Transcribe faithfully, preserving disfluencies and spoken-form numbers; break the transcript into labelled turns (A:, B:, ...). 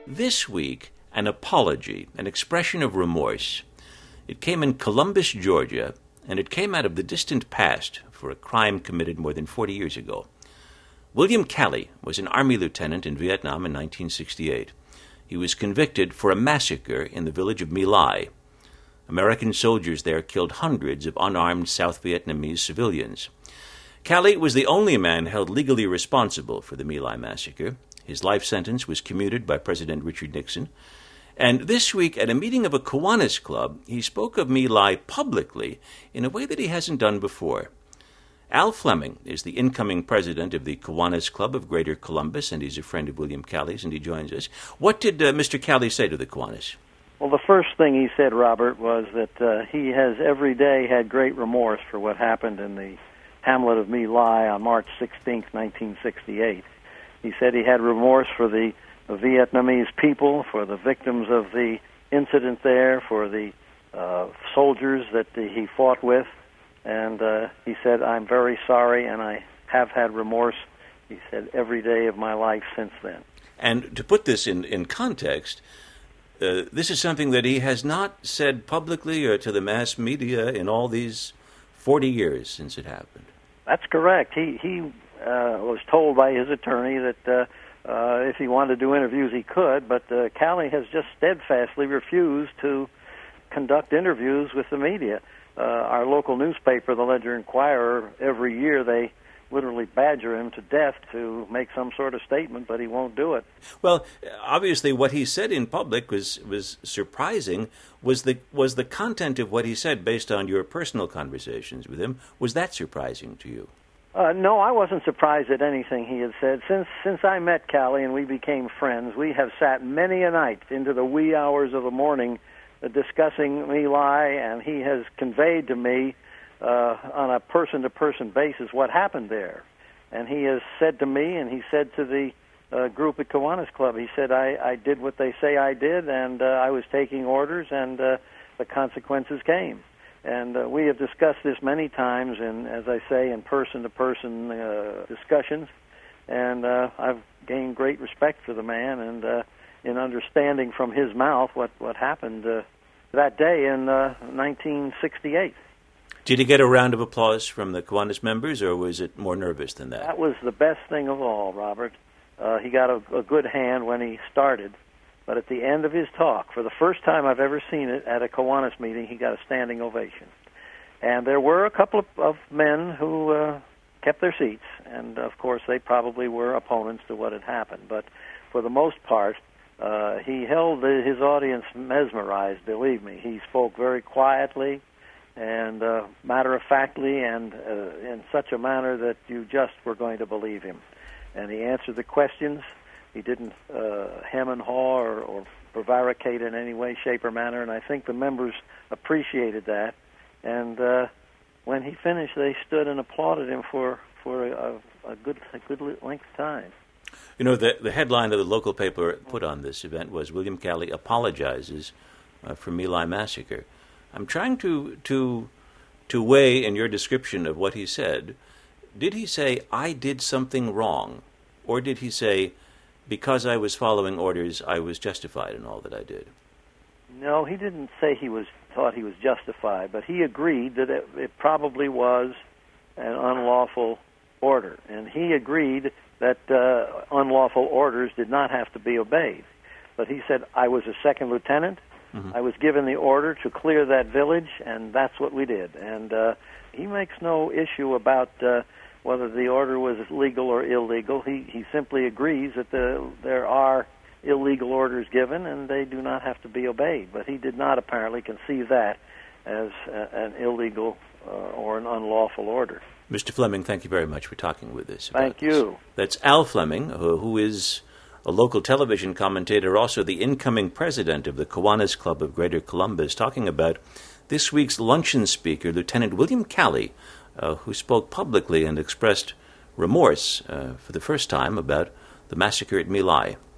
A: This week, an apology, an expression of remorse. It came in Columbus, Georgia, and it came out of the distant past for a crime committed more than forty years ago. William Calley was an Army lieutenant in Vietnam in nineteen sixty-eight. He was convicted for a massacre in the village of My Lai. American soldiers there killed hundreds of unarmed South Vietnamese civilians. Calley was the only man held legally responsible for the My Lai massacre. His life sentence was commuted by President Richard Nixon. And this week, at a meeting of a Kiwanis club, he spoke of My Lai publicly in a way that he hasn't done before. Al Fleming is the incoming president of the Kiwanis Club of Greater Columbus, and he's a friend of William Calley's, and he joins us. What did uh, Mister Calley say to the Kiwanis?
B: Well, the first thing he said, Robert, was that uh, he has every day had great remorse for what happened in the hamlet of My Lai on March sixteenth, nineteen sixty-eight. He said he had remorse for the Vietnamese people, for the victims of the incident there, for the uh, soldiers that he fought with. And uh, he said, I'm very sorry, and I have had remorse, he said, every day of my life since then.
A: And to put this in, in context, uh, this is something that he has not said publicly or to the mass media in all these forty years since it happened.
B: That's correct. He he uh, was told by his attorney that uh, uh, if he wanted to do interviews, he could, but uh, Calley has just steadfastly refused to conduct interviews with the media. Uh, our local newspaper, the Ledger-Inquirer, every year they literally badger him to death to make some sort of statement, but he won't do it.
A: Well, obviously what he said in public was, was surprising. Was the was the content of what he said, based on your personal conversations with him, was that surprising to you?
B: Uh, no, I wasn't surprised at anything he had said. Since since I met Calley and we became friends, we have sat many a night into the wee hours of the morning uh, discussing My Lai, and he has conveyed to me uh, on a person-to-person basis what happened there. And he has said to me, and he said to the uh, group at Kiwanis Club, he said, I, I did what they say I did, and uh, I was taking orders, and uh, the consequences came. And uh, we have discussed this many times, in, as I say, in person-to-person uh, discussions, and uh, I've gained great respect for the man, and uh, in understanding from his mouth what, what happened uh, that day in uh, nineteen sixty-eight.
A: Did he get a round of applause from the Kiwanis members, or was it more nervous than that?
B: That was the best thing of all, Robert. Uh, he got a, a good hand when he started. But at the end of his talk, for the first time I've ever seen it at a Kiwanis meeting, he got a standing ovation. And there were a couple of, of men who uh, kept their seats, and of course they probably were opponents to what had happened. But for the most part, uh, he held the, his audience mesmerized, believe me. He spoke very quietly and uh, matter-of-factly, and uh, in such a manner that you just were going to believe him. And he answered the questions. He didn't uh, hem and haw or, or prevaricate in any way, shape, or manner, and I think the members appreciated that. And uh, when he finished, they stood and applauded him for, for a, a good a good length of time.
A: You know, the, the headline of the local paper put on this event was, William Calley apologizes uh, for My Lai massacre. I'm trying to, to, to weigh in your description of what he said. Did he say, I did something wrong? Or did he say, because I was following orders, I was justified in all that I did?
B: No, he didn't say he was thought he was justified, but he agreed that it, it probably was an unlawful order, and he agreed that uh, unlawful orders did not have to be obeyed. But he said, I was a second lieutenant, mm-hmm. I was given the order to clear that village, and that's what we did. And uh, he makes no issue about uh, whether the order was legal or illegal. He he simply agrees that the, there are illegal orders given, and they do not have to be obeyed. But he did not apparently conceive that as a, an illegal uh, or an unlawful order.
A: Mister Fleming, thank you very much for talking with us.
B: Thank you.
A: This. That's Al Fleming, who, who is a local television commentator, also the incoming president of the Kiwanis Club of Greater Columbus, talking about this week's luncheon speaker, Lieutenant William Calley, Uh, who spoke publicly and expressed remorse uh, for the first time about the massacre at My Lai.